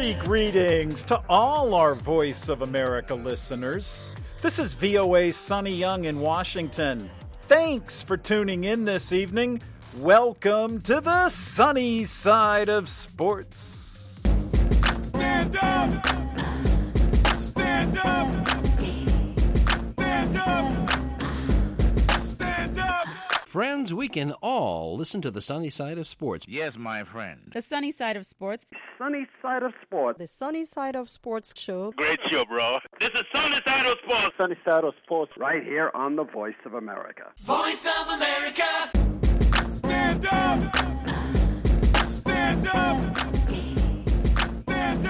Happy greetings to all our Voice of America listeners. This is VOA Sonny Young in Washington. Thanks for tuning in this evening. Welcome to the sunny side of sports. Stand up! Stand up! Stand up! Stand up! Friends, we can all listen to the sunny side of sports. Yes, my friend. The sunny side of sports. Sunny side of sports. The Sunny Side of Sports show. Great show, bro. This is Sunny Side of Sports. Sunny side of sports right here on the Voice of America. Voice of America! Stand up! Stand up! Stand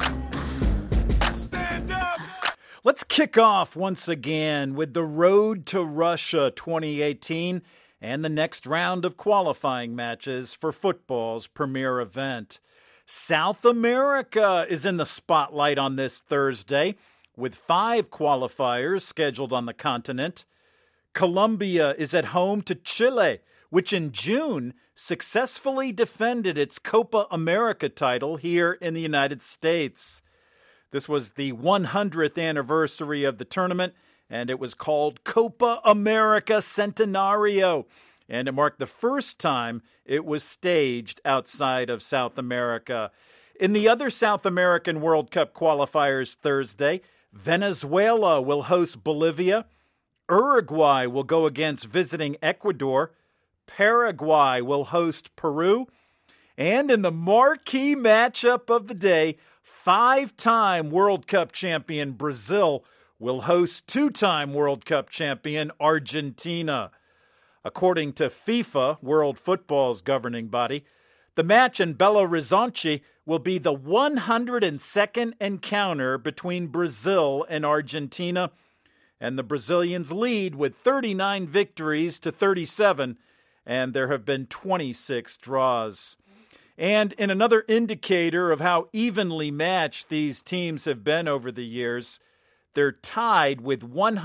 up! Stand up! Let's kick off once again with the Road to Russia 2018 and the next round of qualifying matches for football's premier event. South America is in the spotlight on this Thursday, with 5 qualifiers scheduled on the continent. Colombia is at home to Chile, which in June successfully defended its Copa America title here in the United States. This was the 100th anniversary of the tournament, and it was called Copa America Centenario, and it marked the first time it was staged outside of South America. In the other South American World Cup qualifiers Thursday, Venezuela will host Bolivia, Uruguay will go against visiting Ecuador, Paraguay will host Peru, and in the marquee matchup of the day, 5-time World Cup champion Brazil will host 2-time World Cup champion Argentina. According to FIFA, World Football's governing body, the match in Belo Horizonte will be the 102nd encounter between Brazil and Argentina, and the Brazilians lead with 39 victories to 37, and there have been 26 draws. And in another indicator of how evenly matched these teams have been over the years, they're tied with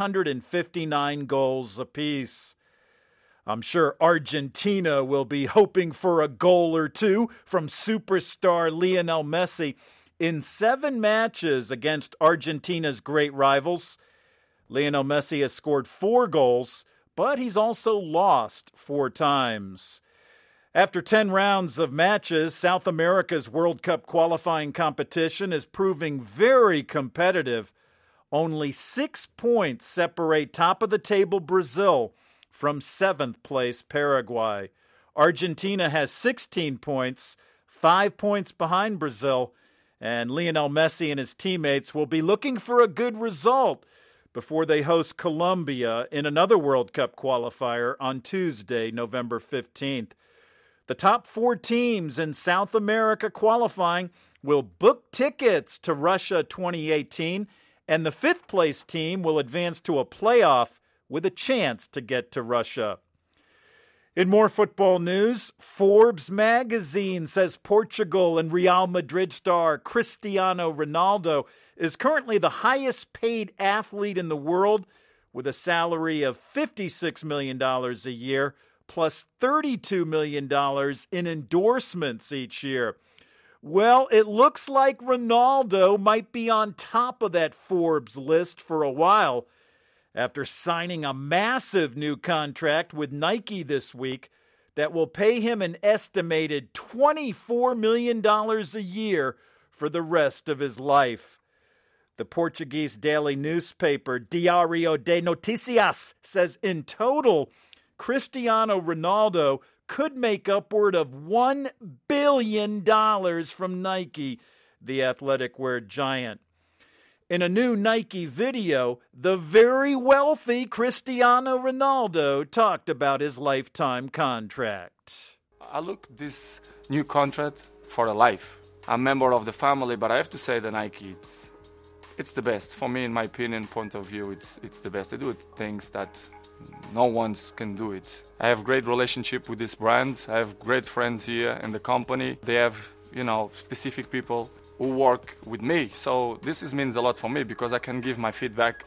159 goals apiece. I'm sure Argentina will be hoping for a goal or two from superstar Lionel Messi in 7 matches against Argentina's great rivals. Lionel Messi has scored 4 goals, but he's also lost 4 times. After 10 rounds of matches, South America's World Cup qualifying competition is proving very competitive. Only 6 points separate top-of-the-table Brazil from 7th place Paraguay. Argentina has 16 points, 5 points behind Brazil, and Lionel Messi and his teammates will be looking for a good result before they host Colombia in another World Cup qualifier on Tuesday, November 15th. The top 4 teams in South America qualifying will book tickets to Russia 2018, and the 5th place team will advance to a playoff with a chance to get to Russia. In more football news, Forbes magazine says Portugal and Real Madrid star Cristiano Ronaldo is currently the highest paid athlete in the world, with a salary of $56 million a year, plus $32 million in endorsements each year. Well, it looks like Ronaldo might be on top of that Forbes list for a while, after signing a massive new contract with Nike this week that will pay him an estimated $24 million a year for the rest of his life. The Portuguese daily newspaper Diário de Notícias says in total, Cristiano Ronaldo could make upward of $1 billion from Nike, the athletic wear giant. In a new Nike video, the very wealthy Cristiano Ronaldo talked about his lifetime contract. I look this new contract for a life. I'm a member of the family, but I have to say that Nike, it's the best. For me, in my opinion, point of view, it's the best. They do things that no one can do it. I have great relationship with this brand. I have great friends here in the company. They have, specific people who work with me. So this means a lot for me because I can give my feedback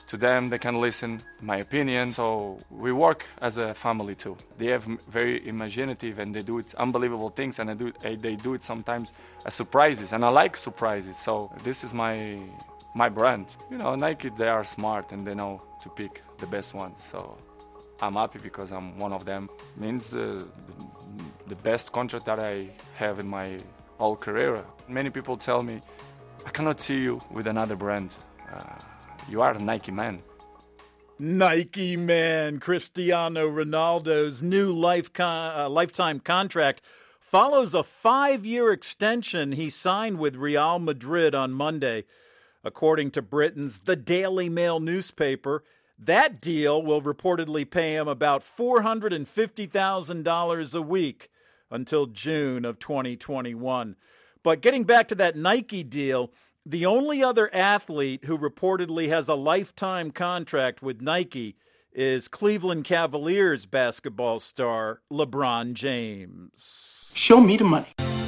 to them. They can listen my opinion. So we work as a family too. They have very imaginative and they do it unbelievable things, and they do it sometimes as surprises, and I like surprises. So this is my brand. Nike, they are smart and they know to pick the best ones. So I'm happy because I'm one of them. Means the best contract that I have in my whole career. Many people tell me, I cannot see you with another brand. You are a Nike man. Nike man. Cristiano Ronaldo's new lifetime contract follows a 5-year extension he signed with Real Madrid on Monday. According to Britain's The Daily Mail newspaper, that deal will reportedly pay him about $450,000 a week until June of 2021. But getting back to that Nike deal, the only other athlete who reportedly has a lifetime contract with Nike is Cleveland Cavaliers basketball star LeBron James. Show me the money.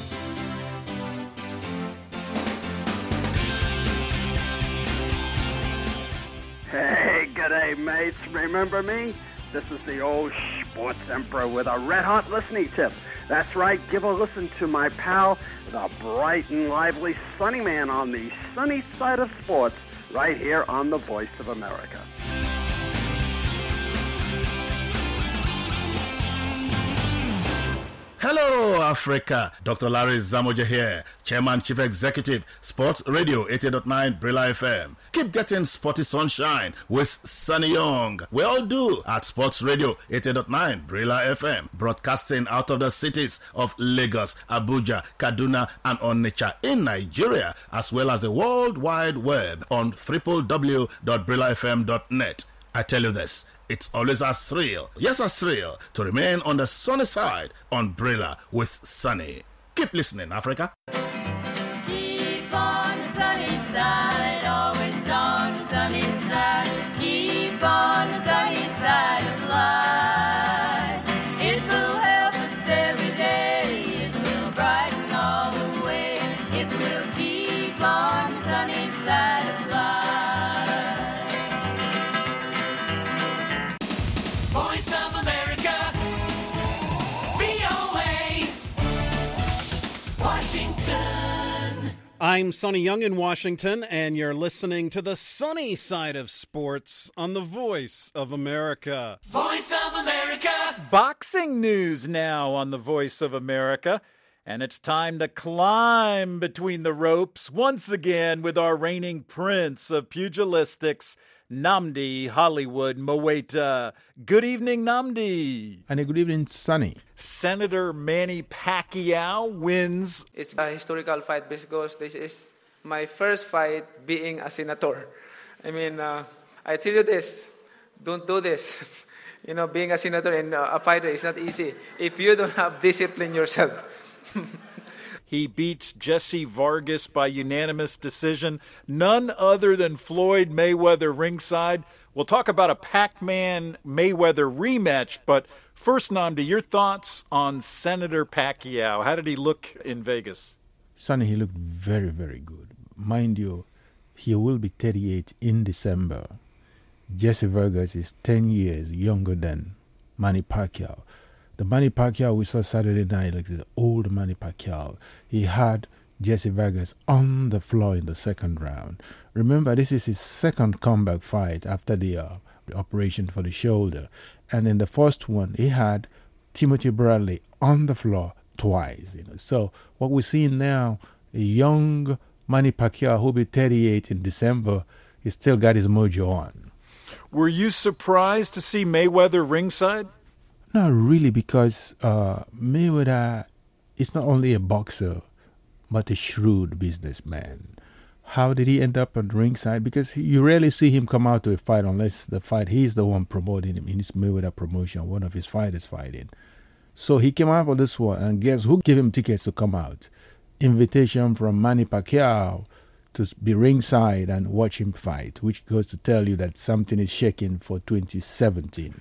Hey, g'day, mates. Remember me? This is the old sports emperor with a red-hot listening tip. That's right, give a listen to my pal, the bright and lively Sunny Man on the sunny side of sports, right here on the Voice of America. Hello, Africa. Dr. Larry Zamoja here, Chairman, Chief Executive, Sports Radio 80.9 Brilla FM. Keep getting sporty sunshine with Sunny Young. We all do at Sports Radio 80.9 Brilla FM, broadcasting out of the cities of Lagos, Abuja, Kaduna, and Onitsha in Nigeria, as well as the World Wide Web on www.brillafm.net. I tell you this, it's always a thrill, yes, a thrill, to remain on the sunny side on Brilla with Sunny. Keep listening, Africa. Keep on the sunny side, always on the sunny side. Keep on the sunny side of life. It will help us every day. It will brighten all the way. It will keep on the sunny side of life. Voice of America, VOA, Washington. I'm Sonny Young in Washington, and you're listening to the sunny side of sports on the Voice of America. Voice of America. Boxing news now on the Voice of America, and it's time to climb between the ropes once again with our reigning prince of pugilistics, Nnamdi Hollywood Mowaita. Good evening, Nnamdi. And a good evening, Sonny. Senator Manny Pacquiao wins. It's a historical fight because this is my first fight being a senator. I mean, I tell you this, don't do this. Being a senator and a fighter is not easy if you don't have discipline yourself. He beats Jesse Vargas by unanimous decision. None other than Floyd Mayweather ringside. We'll talk about a Pac-Man Mayweather rematch, but first, Nnamdi, your thoughts on Senator Pacquiao. How did he look in Vegas? Sonny, he looked very, very good. Mind you, he will be 38 in December. Jesse Vargas is 10 years younger than Manny Pacquiao. The Manny Pacquiao we saw Saturday night, like the old Manny Pacquiao, he had Jesse Vargas on the floor in the second round. Remember, this is his second comeback fight after the operation for the shoulder. And in the first one, he had Timothy Bradley on the floor twice. So what we're seeing now, a young Manny Pacquiao who'll be 38 in December, he still got his mojo on. Were you surprised to see Mayweather ringside? Not really, because Mayweather is not only a boxer, but a shrewd businessman. How did he end up on ringside? Because you rarely see him come out to a fight unless the fight he's the one promoting him in his Mayweather promotion, one of his fighters fighting. So he came out for this one, and guess who gave him tickets to come out? Invitation from Manny Pacquiao to be ringside and watch him fight, which goes to tell you that something is shaking for 2017.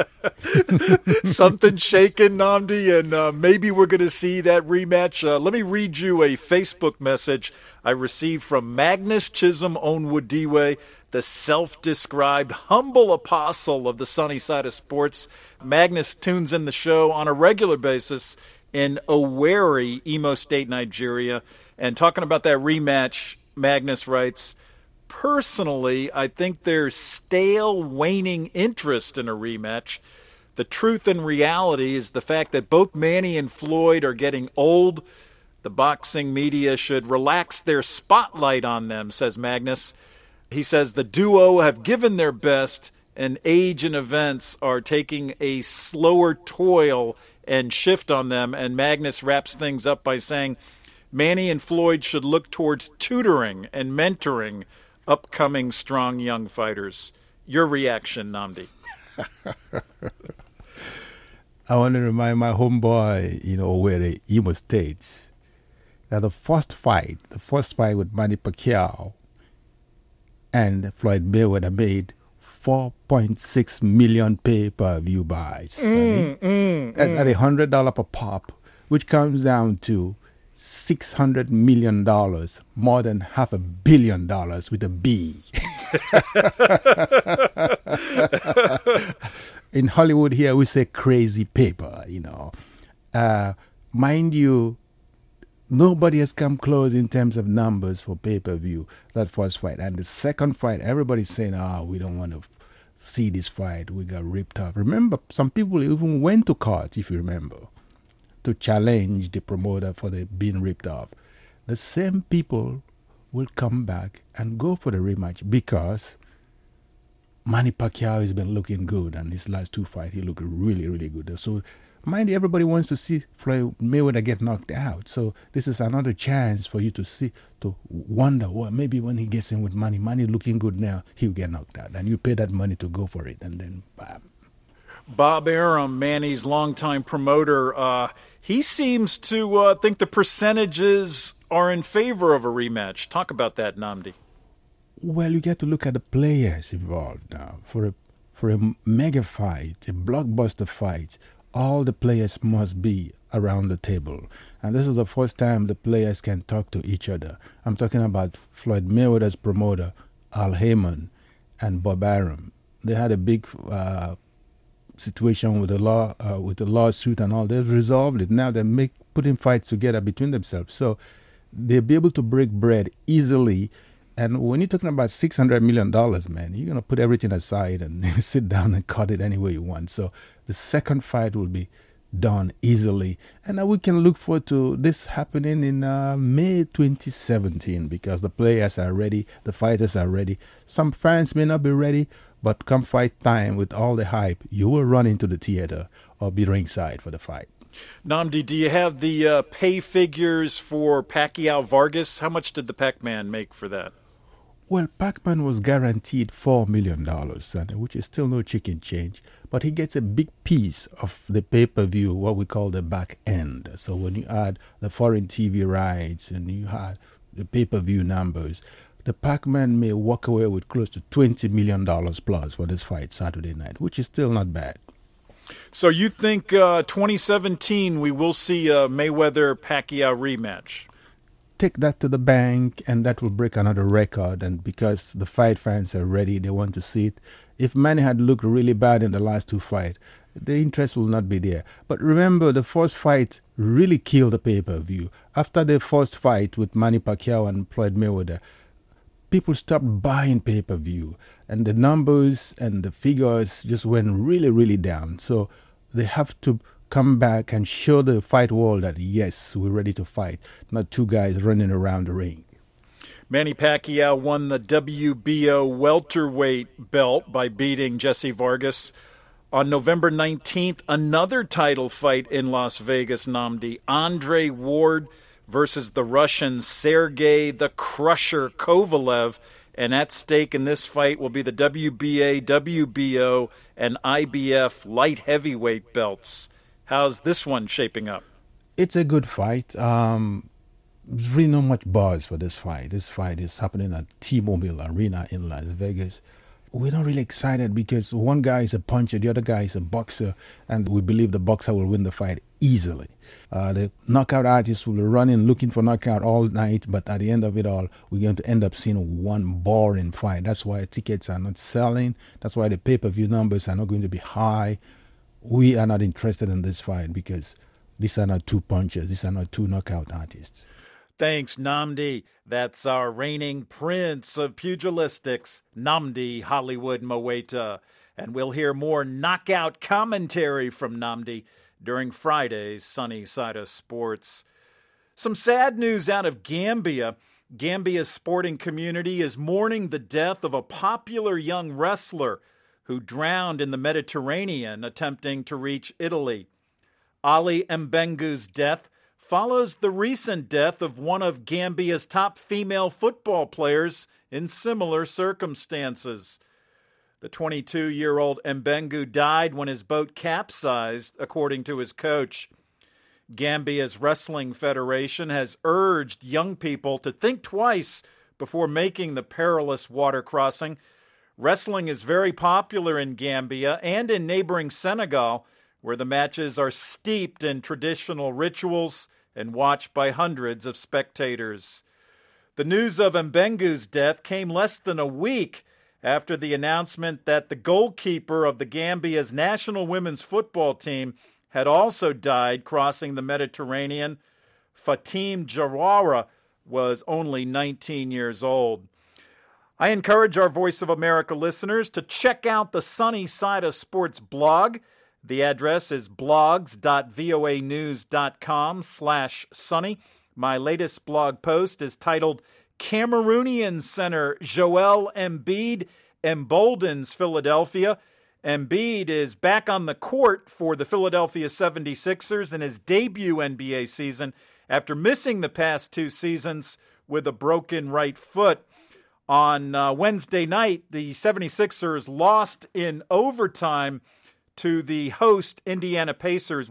Something shaking, Nnamdi, and maybe we're going to see that rematch. Let me read you a Facebook message I received from Magnus Chisholm Onwudiwe. the self-described humble apostle of the sunny side of sports. Magnus tunes in the show on a regular basis in Owerri, Imo State, Nigeria. And talking about that rematch, Magnus writes, personally, I think there's stale, waning interest in a rematch. The truth and reality is the fact that both Manny and Floyd are getting old. The boxing media should relax their spotlight on them, says Magnus. He says the duo have given their best, and age and events are taking a slower toil and shift on them. And Magnus wraps things up by saying Manny and Floyd should look towards tutoring and mentoring upcoming strong young fighters. Your reaction, Nnamdi? I want to remind my homeboy, Owerri, Imo State, that the first fight with Manny Pacquiao and Floyd Mayweather made 4.6 million pay-per-view buys. That's at $100 per pop, which comes down to $600 million, more than $500 million with a B. In Hollywood here, we say crazy paper, Mind you, nobody has come close in terms of numbers for pay-per-view, that first fight. And the second fight, everybody's saying, we don't want to see this fight. We got ripped off. Remember, some people even went to court, if you remember, to challenge the promoter for being ripped off. The same people will come back and go for the rematch because Manny Pacquiao has been looking good, and his last two fights, he looked really, really good. So, mind you, everybody wants to see Floyd Mayweather get knocked out. So, this is another chance for you to wonder, well, maybe when he gets in with Manny looking good now, he'll get knocked out. And you pay that money to go for it, and then bam. Bob Arum, Manny's longtime promoter, he seems to think the percentages are in favor of a rematch. Talk about that, Nnamdi. Well, you get to look at the players involved now. For a mega fight, a blockbuster fight, all the players must be around the table. And this is the first time the players can talk to each other. I'm talking about Floyd Mayweather's promoter, Al Heyman, and Bob Arum. They had a big situation with the lawsuit and all. They've resolved it. Now they're putting fights together between themselves. So they'll be able to break bread easily. And when you're talking about $600 million, man, you're going to put everything aside and sit down and cut it any way you want. So the second fight will be done easily. And we can look forward to this happening in May 2017 because the players are ready, the fighters are ready. Some fans may not be ready, but come fight time with all the hype, you will run into the theater or be ringside for the fight. Nnamdi, do you have the pay figures for Pacquiao-Vargas? How much did the Pac-Man make for that? Well, Pac-Man was guaranteed $4 million, which is still no chicken change, but he gets a big piece of the pay-per-view, what we call the back end. So when you add the foreign TV rights and you add the pay-per-view numbers, the Pac-Man may walk away with close to $20 million plus for this fight Saturday night, which is still not bad. So you think 2017 we will see a Mayweather-Pacquiao rematch? Take that to the bank, and that will break another record. And because the fight fans are ready, they want to see it. If Manny had looked really bad in the last two fights, the interest will not be there. But remember, the first fight really killed the pay-per-view. After the first fight with Manny Pacquiao and Floyd Mayweather, people stopped buying pay-per-view. And the numbers and the figures just went really, really down. So they have to come back and show the fight world that, yes, we're ready to fight, not two guys running around the ring. Manny Pacquiao won the WBO welterweight belt by beating Jesse Vargas. On November 19th, another title fight in Las Vegas, Nnamdi. Andre Ward versus the Russian Sergey the Crusher Kovalev. And at stake in this fight will be the WBA, WBO, and IBF light heavyweight belts. How's this one shaping up? It's a good fight. There's really not much buzz for this fight. This fight is happening at T-Mobile Arena in Las Vegas. we're not really excited because one guy is a puncher, the other guy is a boxer, and we believe the boxer will win the fight easily. The knockout artists will be running, looking for knockout all night, but at the end of it all, we're going to end up seeing one boring fight. That's why tickets are not selling. That's why the pay-per-view numbers are not going to be high. We are not interested in this fight because these are not two punchers. These are not two knockout artists. Thanks, Nnamdi. That's our reigning prince of pugilistics, Nnamdi Hollywood Moweta. And we'll hear more knockout commentary from Nnamdi during Friday's Sunny Side of Sports. Some sad news out of Gambia. Gambia's sporting community is mourning the death of a popular young wrestler who drowned in the Mediterranean attempting to reach Italy. Ali Mbengu's death follows the recent death of one of Gambia's top female football players in similar circumstances. The 22-year-old Mbengu died when his boat capsized, according to his coach. Gambia's Wrestling Federation has urged young people to think twice before making the perilous water crossing. Wrestling is very popular in Gambia and in neighboring Senegal, where the matches are steeped in traditional rituals and watched by hundreds of spectators. The news of Mbengu's death came less than a week after the announcement that the goalkeeper of the Gambia's national women's football team had also died crossing the Mediterranean. Fatim Jawara was only 19 years old. I encourage our Voice of America listeners to check out the Sunny Side of Sports blog. The address is blogs.voanews.com/sunny. My latest blog post is titled Cameroonian center Joel Embiid emboldens Philadelphia. Embiid is back on the court for the Philadelphia 76ers in his debut NBA season after missing the past two seasons with a broken right foot. On Wednesday night, the 76ers lost in overtime to the host Indiana Pacers,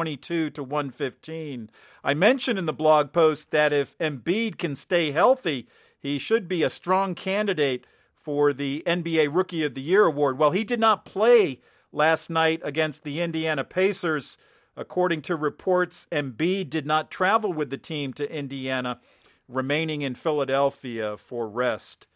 122-115. I mentioned in the blog post that if Embiid can stay healthy, he should be a strong candidate for the NBA Rookie of the Year award. Well, he did not play last night against the Indiana Pacers. According to reports, Embiid did not travel with the team to Indiana, remaining in Philadelphia for rest.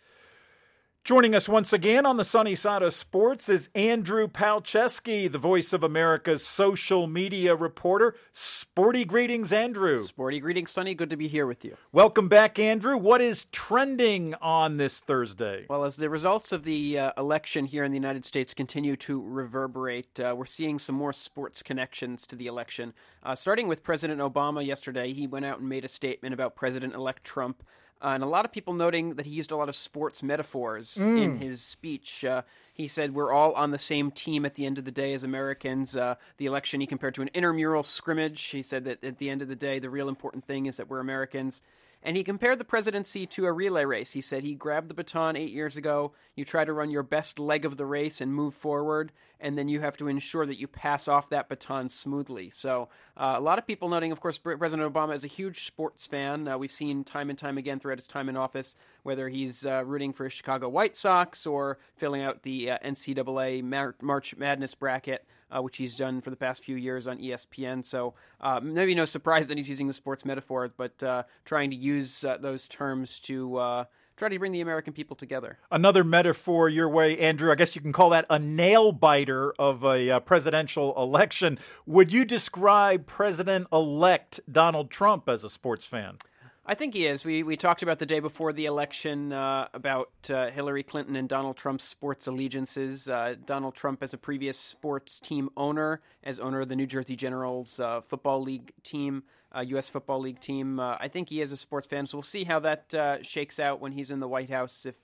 Joining us once again on the Sunny Side of Sports is Andrew Palczewski, the Voice of America's social media reporter. Sporty greetings, Andrew. Sporty greetings, Sunny. Good to be here with you. Welcome back, Andrew. What is trending on this Thursday? Well, as the results of the election here in the United States continue to reverberate, we're seeing some more sports connections to the election. Starting with President Obama yesterday, he went out and made a statement about President-elect Trump. And a lot of people noting that he used a lot of sports metaphors in his speech. He said we're all on the same team at the end of the day as Americans. The election he compared to an intramural scrimmage. He said that at the end of the day, the real important thing is that we're Americans. And he compared the presidency to a relay race. He said he grabbed the baton 8 years ago. You try to run your best leg of the race and move forward, and then you have to ensure that you pass off that baton smoothly. So a lot of people noting, of course, President Obama is a huge sports fan. We've seen time and time again throughout his time in office, whether he's rooting for Chicago White Sox or filling out the NCAA March Madness bracket, which he's done for the past few years on ESPN. So maybe no surprise that he's using the sports metaphor, but trying to use those terms to try to bring the American people together. Another metaphor your way, Andrew. I guess you can call that a nail-biter of a presidential election. Would you describe President-elect Donald Trump as a sports fan? I think he is. We talked about the day before the election about Hillary Clinton and Donald Trump's sports allegiances. Donald Trump as a previous sports team owner, as owner of the New Jersey Generals football league team, U.S. Football League team. I think he is a sports fan, so we'll see how that shakes out when he's in the White House, if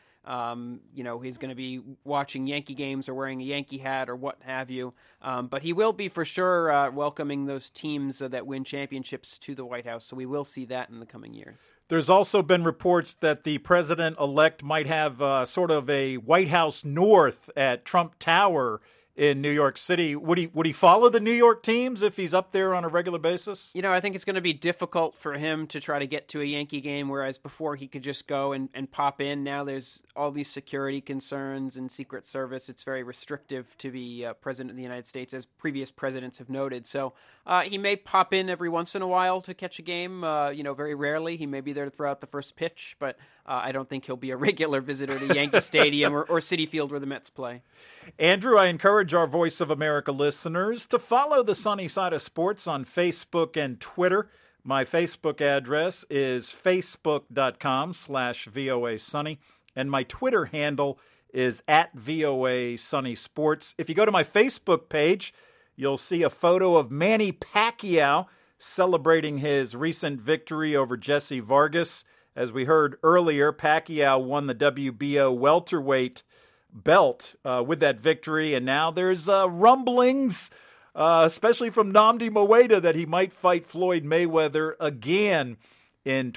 he's going to be watching Yankee games or wearing a Yankee hat or what have you. But he will be for sure welcoming those teams that win championships to the White House. So we will see that in the coming years. There's also been reports that the president-elect might have sort of a White House North at Trump Tower in New York City. Would he follow the New York teams if he's up there on a regular basis? I think it's going to be difficult for him to try to get to a Yankee game, whereas before he could just go and pop in. Now there's all these security concerns and Secret Service. It's very restrictive to be president of the United States, as previous presidents have noted. So he may pop in every once in a while to catch a game. Very rarely. He may be there to throw out the first pitch, but I don't think he'll be a regular visitor to Yankee Stadium or Citi Field where the Mets play. Andrew, I encourage our Voice of America listeners to follow the Sunny Side of Sports on Facebook and Twitter. My Facebook address is facebook.com/VOA Sunny, and my Twitter handle is @VOA Sunny Sports. If you go to my Facebook page, you'll see a photo of Manny Pacquiao celebrating his recent victory over Jesse Vargas. As we heard earlier, Pacquiao won the WBO welterweight belt with that victory, and now there's rumblings, especially from Nandi Moeda, that he might fight Floyd Mayweather again in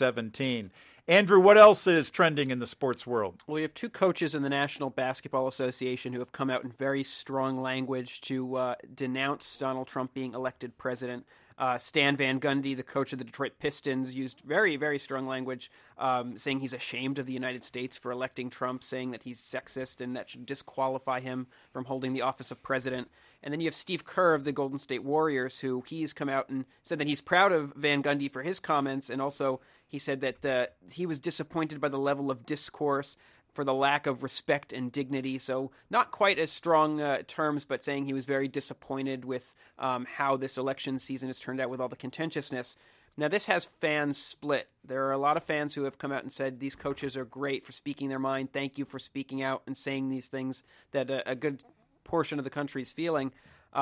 2017. Andrew, what else is trending in the sports world? Well, we have two coaches in the National Basketball Association who have come out in very strong language to denounce Donald Trump being elected president. Stan Van Gundy, the coach of the Detroit Pistons, used very, very strong language, saying he's ashamed of the United States for electing Trump, saying that he's sexist and that should disqualify him from holding the office of president. And then you have Steve Kerr of the Golden State Warriors, who he's come out and said that he's proud of Van Gundy for his comments, and also he said that he was disappointed by the level of discourse, for the lack of respect and dignity. So not quite as strong terms, but saying he was very disappointed with how this election season has turned out with all the contentiousness. Now, this has fans split. There are a lot of fans who have come out and said these coaches are great for speaking their mind. Thank you for speaking out and saying these things that a good portion of the country is feeling.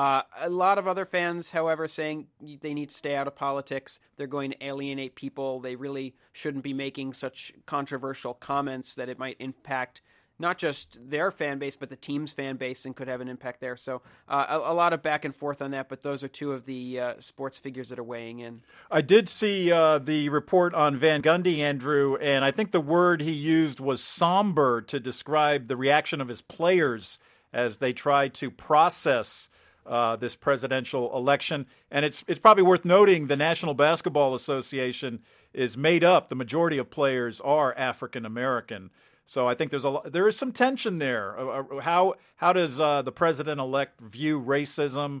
A lot of other fans, however, saying they need to stay out of politics. They're going to alienate people. They really shouldn't be making such controversial comments that it might impact not just their fan base, but the team's fan base, and could have an impact there. So a lot of back and forth on that, but those are two of the sports figures that are weighing in. I did see the report on Van Gundy, Andrew, and I think the word he used was somber to describe the reaction of his players as they try to process this presidential election. And it's probably worth noting the National Basketball Association is made up, the majority of players are African American. So I think there is some tension there. How does the president-elect view racism?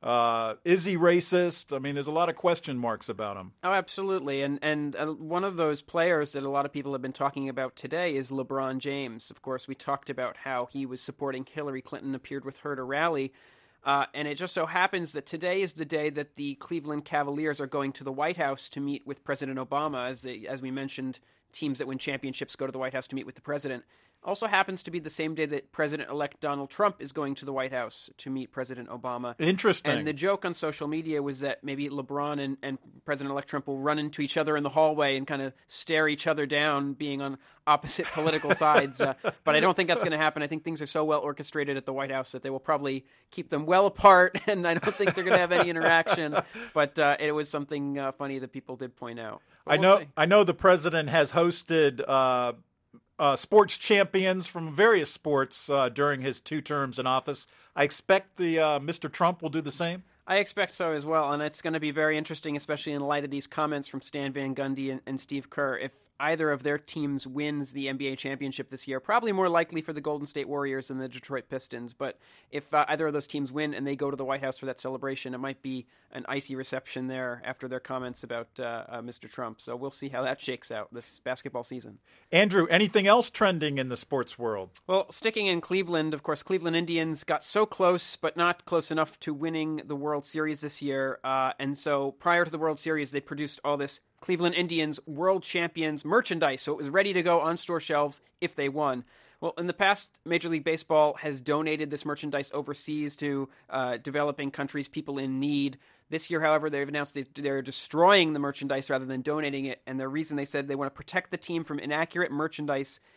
Is he racist? I mean, there's a lot of question marks about him. Oh, absolutely. And one of those players that a lot of people have been talking about today is LeBron James. Of course, we talked about how he was supporting Hillary Clinton, appeared with her at a rally. And it just so happens that today is the day that the Cleveland Cavaliers are going to the White House to meet with President Obama. As we mentioned, teams that win championships go to the White House to meet with the president. Also happens to be the same day that President-elect Donald Trump is going to the White House to meet President Obama. Interesting. And the joke on social media was that maybe LeBron and President-elect Trump will run into each other in the hallway and kind of stare each other down, being on opposite political sides. But I don't think that's going to happen. I think things are so well orchestrated at the White House that they will probably keep them well apart, and I don't think they're going to have any interaction. But it was something funny that people did point out. I know the president has hosted sports champions from various sports during his 2 terms in office. I expect the Mr. Trump will do the same. I expect so as well, and it's going to be very interesting, especially in light of these comments from Stan Van Gundy and Steve Kerr. If either of their teams wins the NBA championship this year, probably more likely for the Golden State Warriors than the Detroit Pistons, but if either of those teams win and they go to the White House for that celebration, it might be an icy reception there after their comments about Mr. Trump. So we'll see how that shakes out this basketball season. Andrew, anything else trending in the sports world? Well, sticking in Cleveland, of course, Cleveland Indians got so close, but not close enough to winning the World Series this year. And so prior to the World Series, they produced all this Cleveland Indians World Champions merchandise, so it was ready to go on store shelves if they won. Well, in the past, Major League Baseball has donated this merchandise overseas to developing countries, people in need. This year, however, they've announced they're destroying the merchandise rather than donating it, and the reason they said they want to protect the team from inaccurate merchandise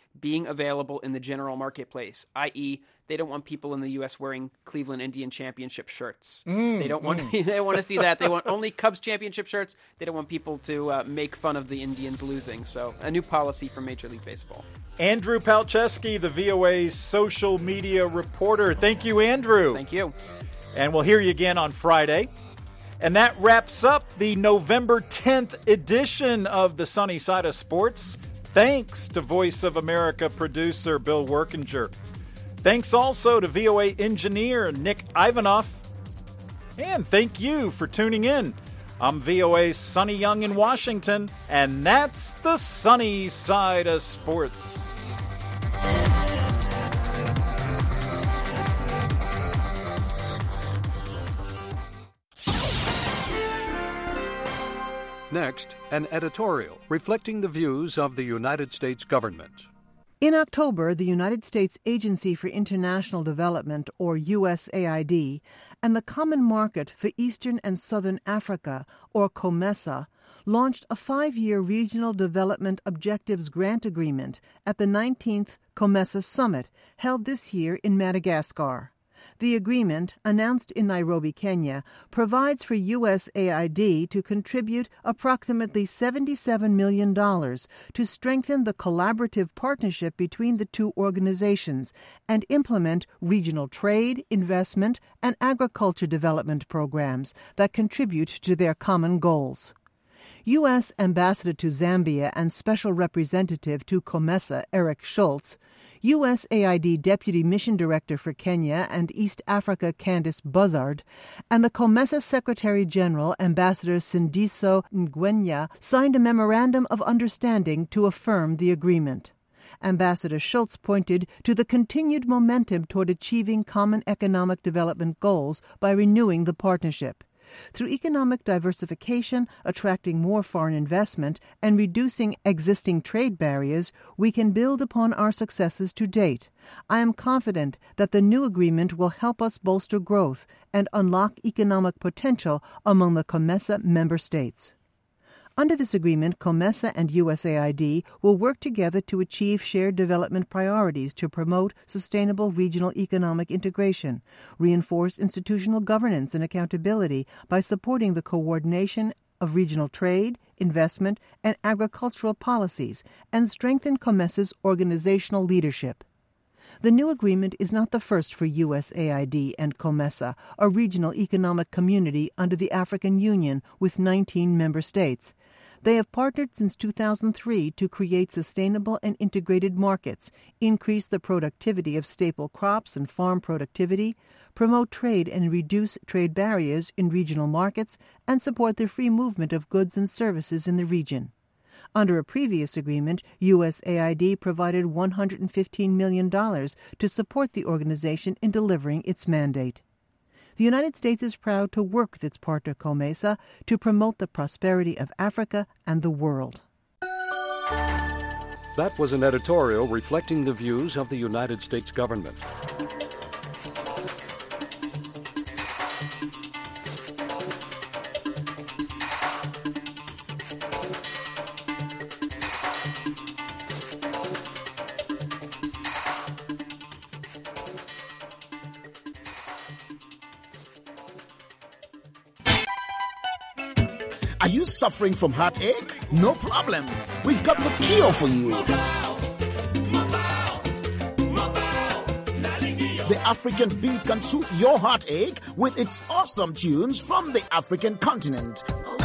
being available in the general marketplace, i.e., they don't want people in the U.S. wearing Cleveland Indian championship shirts. They don't want they don't want to see that. They want only Cubs championship shirts. They don't want people to make fun of the Indians losing. So a new policy from Major League Baseball. Andrew Palczewski, the VOA's social media reporter. Thank you, Andrew. Thank you. And we'll hear you again on Friday. And that wraps up the November 10th edition of the Sunny Side of Sports. Thanks to Voice of America producer Bill Workinger. Thanks also to VOA engineer Nick Ivanoff. And thank you for tuning in. I'm VOA's Sonny Young in Washington, and that's the Sunny Side of Sports. Next, an editorial reflecting the views of the United States government. In October, the United States Agency for International Development, or USAID, and the Common Market for Eastern and Southern Africa, or COMESA, launched a 5-year Regional Development Objectives Grant Agreement at the 19th COMESA Summit, held this year in Madagascar. The agreement, announced in Nairobi, Kenya, provides for USAID to contribute approximately $77 million to strengthen the collaborative partnership between the two organizations and implement regional trade, investment, and agriculture development programs that contribute to their common goals. U.S. Ambassador to Zambia and Special Representative to COMESA, Eric Schultz, USAID Deputy Mission Director for Kenya and East Africa Candice Buzzard, and the COMESA Secretary General Ambassador Sindiso Ngwenya signed a memorandum of understanding to affirm the agreement. Ambassador Schultz pointed to the continued momentum toward achieving common economic development goals by renewing the partnership. Through economic diversification, attracting more foreign investment, and reducing existing trade barriers, we can build upon our successes to date. I am confident that the new agreement will help us bolster growth and unlock economic potential among the COMESA member states. Under this agreement, COMESA and USAID will work together to achieve shared development priorities to promote sustainable regional economic integration, reinforce institutional governance and accountability by supporting the coordination of regional trade, investment, and agricultural policies, and strengthen COMESA's organizational leadership. The new agreement is not the first for USAID and COMESA, a regional economic community under the African Union with 19 member states. They have partnered since 2003 to create sustainable and integrated markets, increase the productivity of staple crops and farm productivity, promote trade and reduce trade barriers in regional markets, and support the free movement of goods and services in the region. Under a previous agreement, USAID provided $115 million to support the organization in delivering its mandate. The United States is proud to work with its partner COMESA to promote the prosperity of Africa and the world. That was an editorial reflecting the views of the United States government. Are you suffering from heartache? No problem. We've got the cure for you. The African Beat can soothe your heartache with its awesome tunes from the African continent.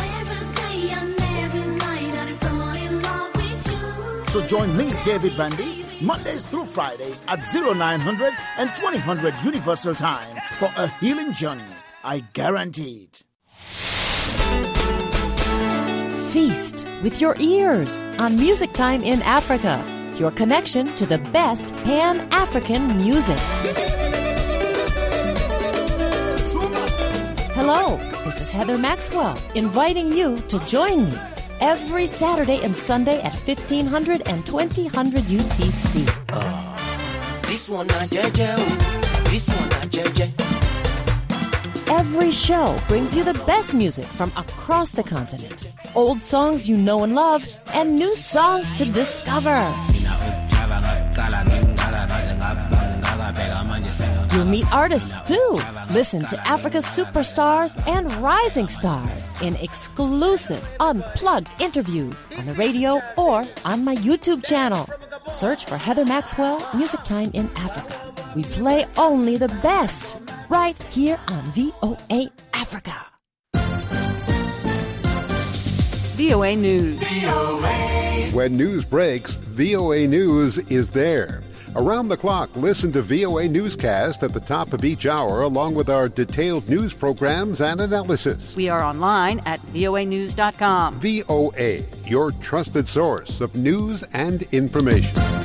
So join me, David Vandy, Mondays through Fridays at 0900 and 2000 Universal Time for a healing journey. I guarantee it. Feast with your ears on Music Time in Africa, your connection to the best Pan-African music. Hello, this is Heather Maxwell, inviting you to join me every Saturday and Sunday at 1500 and 2000 UTC. This one not JJ, this one not JJ. Every show brings you the best music from across the continent. Old songs you know and love, and new songs to discover. You'll meet artists, too. Listen to Africa's superstars and rising stars in exclusive, unplugged interviews on the radio or on my YouTube channel. Search for Heather Maxwell, Music Time in Africa. We play only the best, right here on VOA Africa. VOA News. When news breaks, VOA News is there. Around the clock, listen to VOA Newscast at the top of each hour, along with our detailed news programs and analysis. We are online at voanews.com. VOA, your trusted source of news and information.